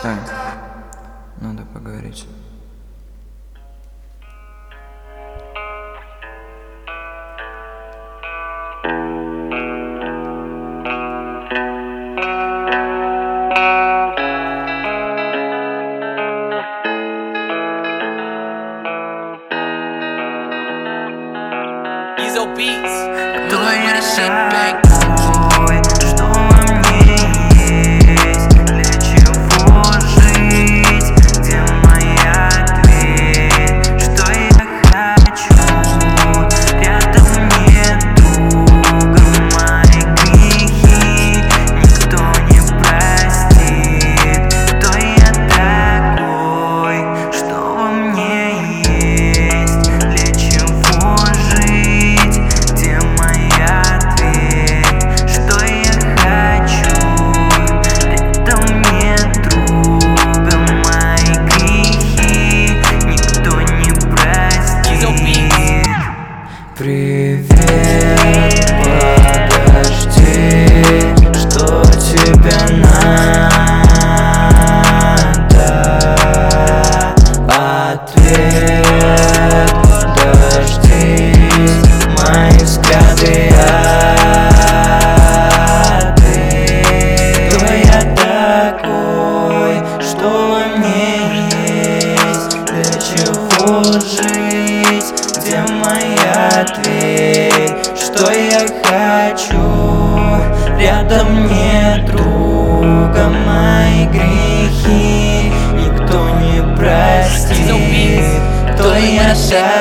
Встань, надо поговорить. Твоя шаг такой, что во мне есть, для чего жить, где мой ответ, что я хочу, рядом нет друга, мои грехи никто не простит, кто я такой, что во мне есть, для чего жить, где мой ответ, что я хочу, рядом нет друга, мои грехи никто не простит. Привет, подожди, что тебе надо? Ответ, дождись, мои взгляды кто я такой, что во мне есть, для чего жить, где мой ответ, что я хочу, рядом нет друга, мои грехи никто не простит, кто я